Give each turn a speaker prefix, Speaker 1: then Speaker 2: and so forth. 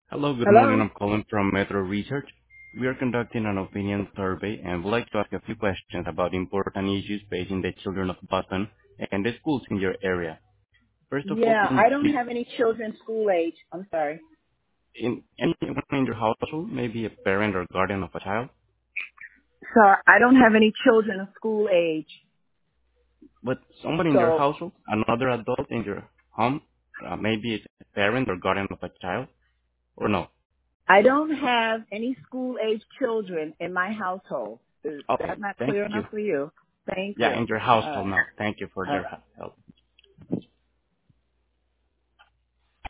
Speaker 1: Hello, good morning.
Speaker 2: Hello?
Speaker 1: I'm calling from Metro Research. We are conducting an opinion survey and would like to ask a few questions about important issues facing the children of Boston and the schools in your area. First of all,
Speaker 2: Yeah,
Speaker 1: can you
Speaker 2: I don't
Speaker 1: please,
Speaker 2: have any children school age. I'm sorry.
Speaker 1: in anyone in your household, maybe a parent or guardian of a child,
Speaker 2: Sorry, I don't have any children of school age.
Speaker 1: but someone in your
Speaker 2: So
Speaker 1: household, another adult in your home, maybe it's a parent or guardian of a child, or no?
Speaker 2: I don't have any school age children in my household. Is
Speaker 1: Okay,
Speaker 2: that not
Speaker 1: thank
Speaker 2: clear
Speaker 1: you.
Speaker 2: enough for you? Thank
Speaker 1: Yeah,
Speaker 2: you.
Speaker 1: in your
Speaker 2: All
Speaker 1: household
Speaker 2: right.
Speaker 1: now. Thank you for
Speaker 2: All
Speaker 1: your
Speaker 2: right.
Speaker 1: help.